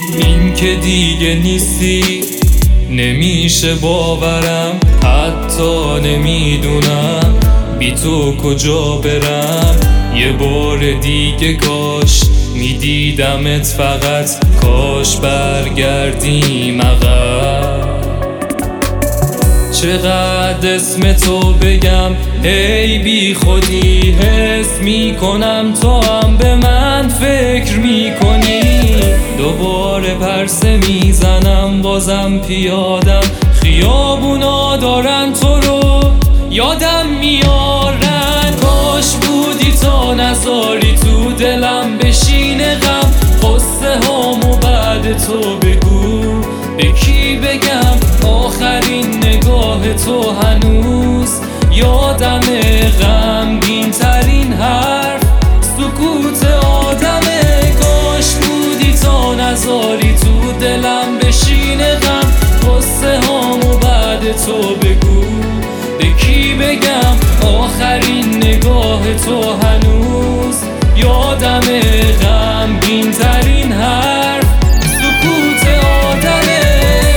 این که دیگه نیستی نمیشه باورم، حتی نمیدونم بی تو کجا برم. یه بار دیگه کاش میدیدمت، فقط کاش برگردیم عقب. چقدر اسم تو بگم ای بی خودی، حس میکنم تو هم به من فکر میکنی. دوباره پرسه میزنم بازم پیادم، خیابونا دارن تو رو یادم میارن. کاش بودی تا نذاری تو دلم بشینه غم، قصه هامو بعد تو بگو به کی بگم. آخرین نگاه تو هنوز یادمه، غمگین ترین حرف سکوت آدمه. کاش بودی تا نذاری تو دلم بشینه غم، قصه هامو بعد تو بگو به کی بگم. آخرین نگاه تو هنوز یادمه، غمگین ترین حرف سکوت آدمه.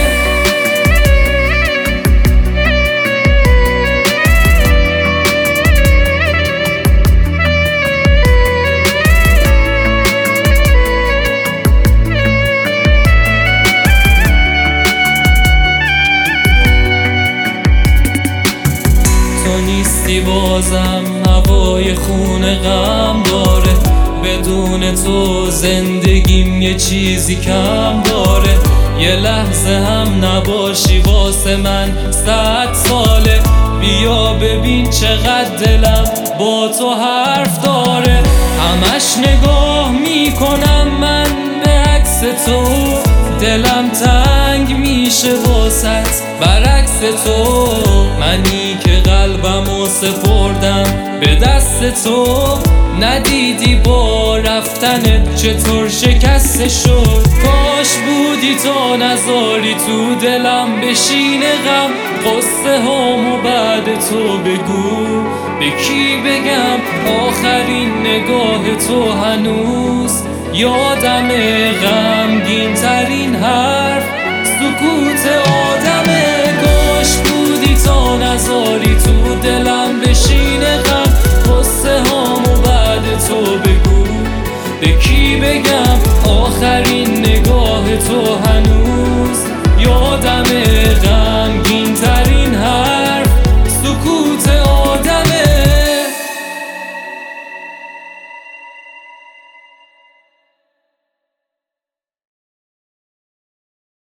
تو نیستی بازم هوای خون غم داره، بدون تو زندگیم یه چیزی کم داره. یه لحظه هم نباشی واسه من 100 ساله. بیا ببین چقدر دلم با تو حرف داره، همش نگاه میکنم من به عکس تو. دلم تنگ میشه واسط برعکس تو، منی که قلبمو سپردم به دست تو. ندیدی با رفتنت چطور شکسته شد. کاش بودی تا نذاری تو دلم بشینه غم، قصه هامو بعد تو بگو به کی بگم. آخرین نگاه تو هنوز یادمه، غم